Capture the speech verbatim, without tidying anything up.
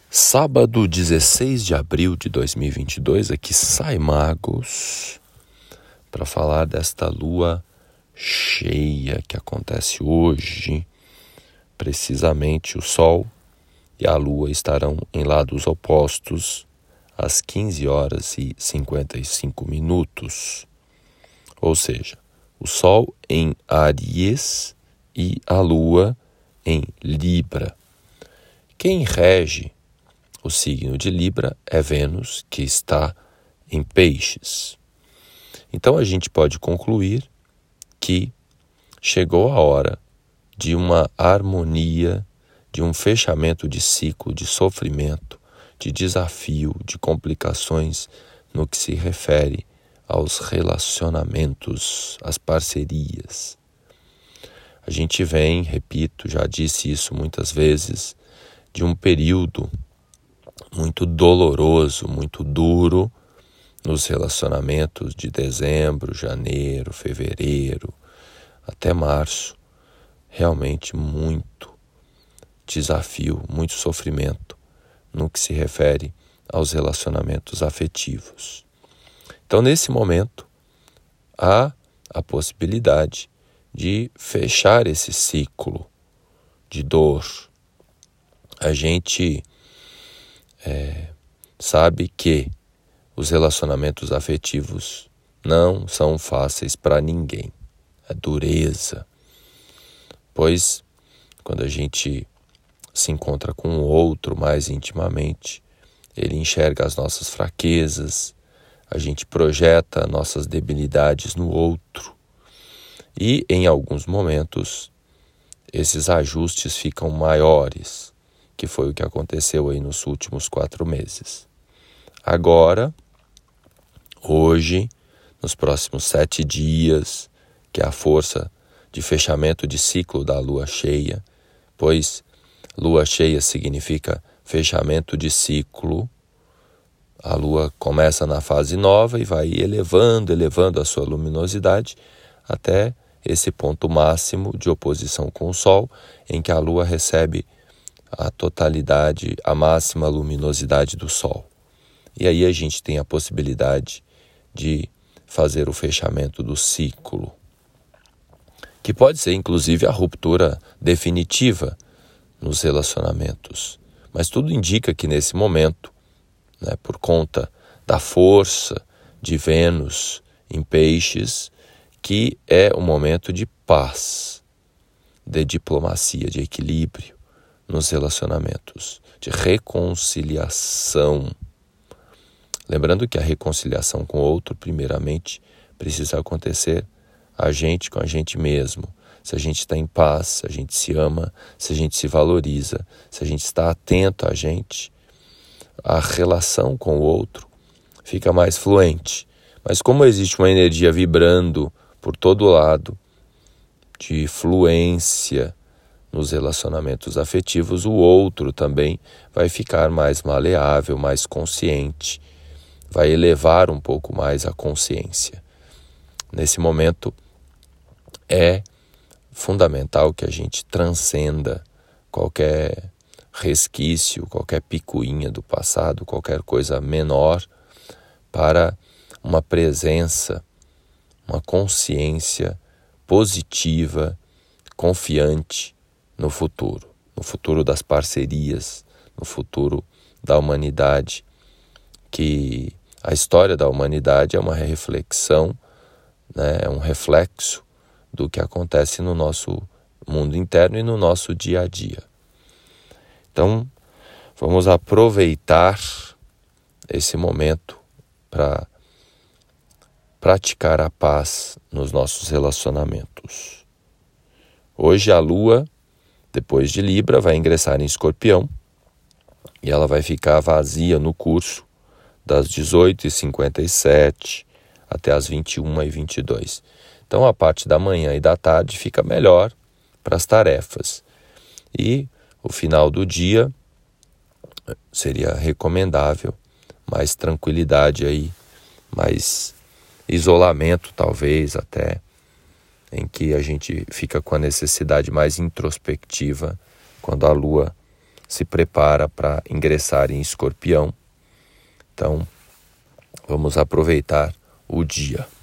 Sábado, dezesseis de abril de dois mil e vinte e dois, aqui sai Magos para falar desta lua cheia que acontece hoje. Precisamente o Sol e a Lua estarão em lados opostos às quinze horas e cinquenta e cinco minutos. Ou seja, o Sol em Áries e a Lua em Libra. Quem rege o signo de Libra é Vênus, que está em Peixes. Então a gente pode concluir que chegou a hora de uma harmonia, de um fechamento de ciclo, de sofrimento, de desafio, de complicações no que se refere aos relacionamentos, às parcerias. A gente vem, repito, já disse isso muitas vezes, de um período muito doloroso, muito duro nos relacionamentos de dezembro, janeiro, fevereiro, até março. Realmente muito desafio, muito sofrimento no que se refere aos relacionamentos afetivos. Então, nesse momento, há a possibilidade de fechar esse ciclo de dor. A gente é, sabe que os relacionamentos afetivos não são fáceis para ninguém. É dureza. Pois, quando a gente se encontra com o outro mais intimamente, ele enxerga as nossas fraquezas, a gente projeta nossas debilidades no outro. E, em alguns momentos, esses ajustes ficam maiores, que foi o que aconteceu aí nos últimos quatro meses. Agora, hoje, nos próximos sete dias, que é a força de fechamento de ciclo da lua cheia, pois lua cheia significa fechamento de ciclo. A lua começa na fase nova e vai elevando, elevando a sua luminosidade até esse ponto máximo de oposição com o Sol, em que a lua recebe a totalidade, a máxima luminosidade do Sol. E aí a gente tem a possibilidade de fazer o fechamento do ciclo, que pode ser inclusive a ruptura definitiva nos relacionamentos. Mas tudo indica que nesse momento, né, por conta da força de Vênus em Peixes, que é um momento de paz, de diplomacia, de equilíbrio nos relacionamentos, de reconciliação. Lembrando que a reconciliação com o outro, primeiramente, precisa acontecer a gente com a gente mesmo. Se a gente está em paz, se a gente se ama, se a gente se valoriza, se a gente está atento a gente, a relação com o outro fica mais fluente. Mas como existe uma energia vibrando por todo lado de fluência nos relacionamentos afetivos, o outro também vai ficar mais maleável, mais consciente, vai elevar um pouco mais a consciência. Nesse momento, é fundamental que a gente transcenda qualquer resquício, qualquer picuinha do passado, qualquer coisa menor, para uma presença, uma consciência positiva, confiante no futuro, no futuro das parcerias, no futuro da humanidade, que a história da humanidade é uma reflexão, né, é um reflexo do que acontece no nosso mundo interno e no nosso dia a dia. Então, vamos aproveitar esse momento para praticar a paz nos nossos relacionamentos. Hoje a Lua, depois de Libra, vai ingressar em Escorpião e ela vai ficar vazia no curso das dezoito e cinquenta e sete até as vinte e uma e vinte e dois. Então a parte da manhã e da tarde fica melhor para as tarefas. E o final do dia seria recomendável mais tranquilidade aí, mais isolamento talvez até, em que a gente fica com a necessidade mais introspectiva quando a Lua se prepara para ingressar em Escorpião. Então, vamos aproveitar o dia.